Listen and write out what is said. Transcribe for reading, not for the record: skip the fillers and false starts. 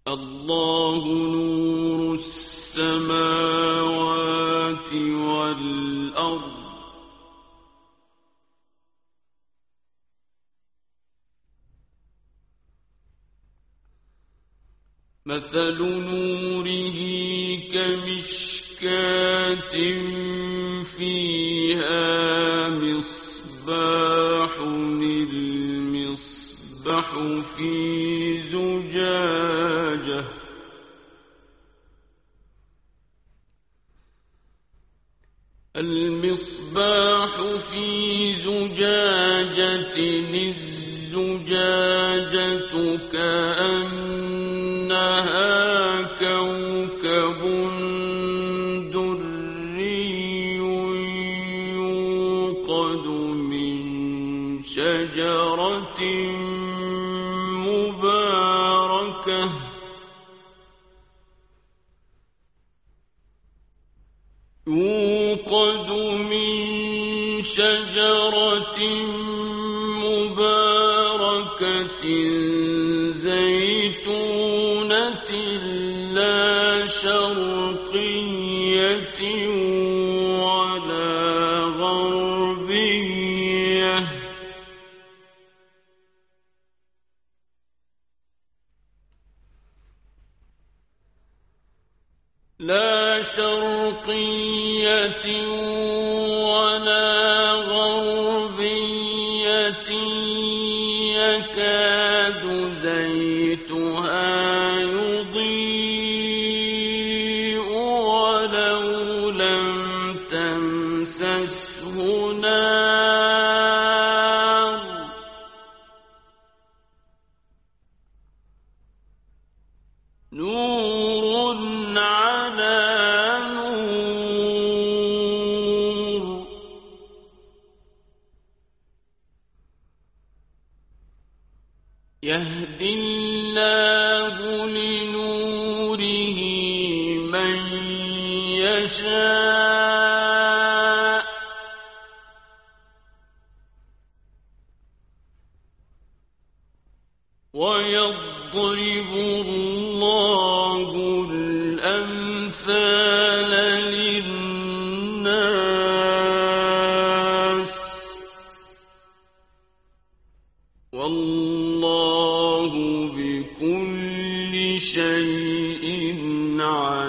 الله نور السماوات والأرض مثل نوره كمشكاة فيها مصباح المصباح في زجاجة الزجاجة كأنها كوكب دري يوقد من شجرة مباركة زيتونة لا شرقية ولا غربية يكاد زيتها يضيء ولو لم تمسسه نار نور على نور يهدي الله لنوره من يشاء ويضرب الله الأمثال للناس والله بكل شيء عليم